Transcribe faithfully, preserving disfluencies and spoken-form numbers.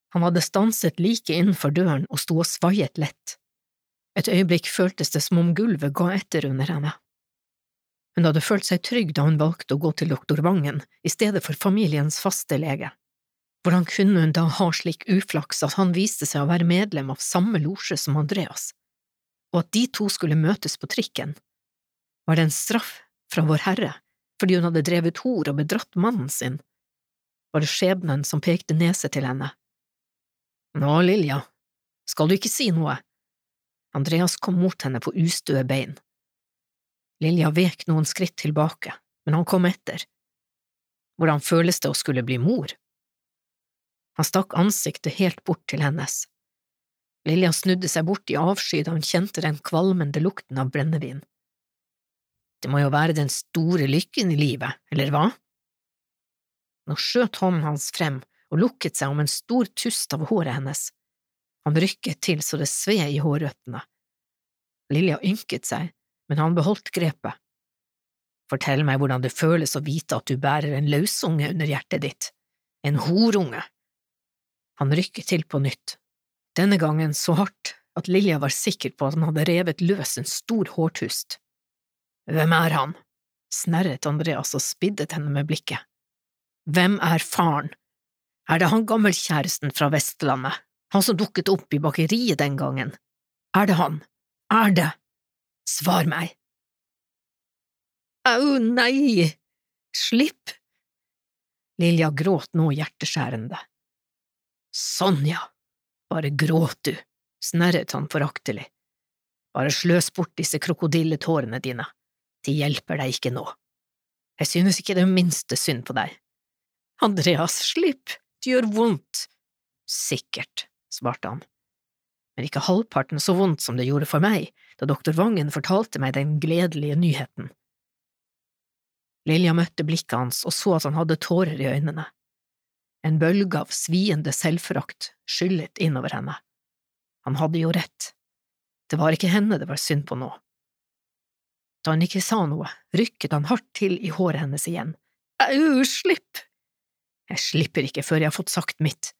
Han hadde stanset like innenfor døren og sto og svaiet lett. Et øyeblikk føltes det som om gulvet ga etter under henne. Hun hadde følt seg trygg da hun valgte å gå til doktor Vangen i stedet for familiens faste lege. Hvordan kunne hun da ha slik uflaks at han viste seg å være medlem av samme losje som Andreas, og at de to skulle møtes på trikken? Var det en straff fra Vår Herre, fordi hun hadde drevet hor og bedratt mannen sin? Var det skjebnen som pekte nese til henne? Nå, Lilja, skal du ikke si noe? Andreas kom mot henne på ustøe bein. Lilja vek noen skritt tilbake, men han kom etter. Hvordan føles det å skulle bli mor? Han stakk ansiktet helt bort til hennes. Lilja snudde seg bort i avsky da hun kjente den kvalmende lukten av brennevin. Det må jo være den store lykken i livet, eller hva? Nå skjøt hånden hans frem og lukket seg om en stor tust av håret hennes. Han rykket til så det sved i hårrøttene. Lilja ynket seg, men han beholdt grepet. Fortell meg hvordan det føles å vite at du bærer en løsunge under hjertet ditt. En horunge. Han rykket til på nytt. Denne gangen så hardt at Lilja var sikker på at han hadde revet løs en stor hårtust. Hvem er han? Snerret Andreas og spiddet henne med blikket. Hvem er faren? Er det han gammelkjæresten fra Vestlandet? Han som dukket opp i bakeriet den gangen? Er det han? Er det? Svar meg. Au, nei! Slipp! Lilja gråt nå hjerteskjærende. Sonja, bare gråt du, snerret han foraktelig. Bare sløs bort disse krokodilletårene dine. De hjelper deg ikke nå. Jeg synes ikke det er minste synd på deg. Andreas, slipp! Det gjør vondt. Sikkert, svarte han. Men ikke halvparten så vondt som det gjorde for meg, da doktor Vangen fortalte meg den gledelige nyheten. Lilja møtte blikket hans og så at han hadde tårer i øynene. En bølge av sviende selvforakt skyllet innover henne. Han hadde jo rett. Det var ikke henne det var synd på nå. Da han ikke sa noe, rykket han hardt til i håret hennes igjen. Au, slipp! Jeg slipper ikke før jeg har fått sagt mitt.